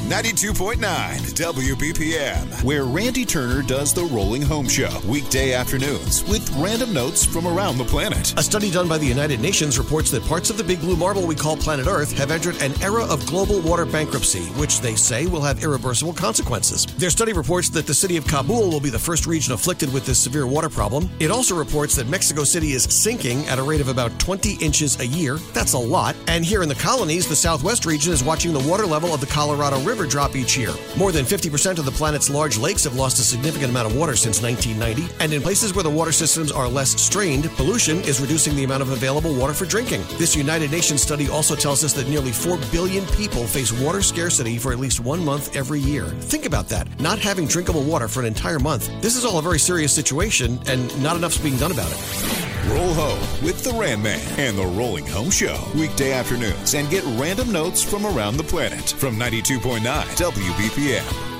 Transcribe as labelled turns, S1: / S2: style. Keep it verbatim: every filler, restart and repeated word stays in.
S1: ninety-two point nine W B P M, where Randy Turner does the Rolling Home Show, weekday afternoons with random notes from around the planet.
S2: A study done by the United Nations reports that parts of the big blue marble we call planet Earth have entered an era of global water bankruptcy, which they say will have irreversible consequences. Their study reports that the city of Kabul will be the first region afflicted with this severe water problem. It also reports that Mexico City is sinking at a rate of about twenty inches a year. That's a lot. And here in the colonies, the Southwest region is watching the water level of the Colorado River drop each year. More than fifty percent of the planet's large lakes have lost a significant amount of water since nineteen ninety. And in places where the water systems are less strained, pollution is reducing the amount of available water for drinking. This United Nations study also tells us that nearly four billion people face water scarcity for at least one month every year. Think about that. Not having drinkable water for an entire month. This is all a very serious situation, and not enough's being done about it.
S1: Roll home with the Ram Man and the Rolling Home Show, weekday afternoons, and get random notes from around the planet from ninety-two point nine W B P M.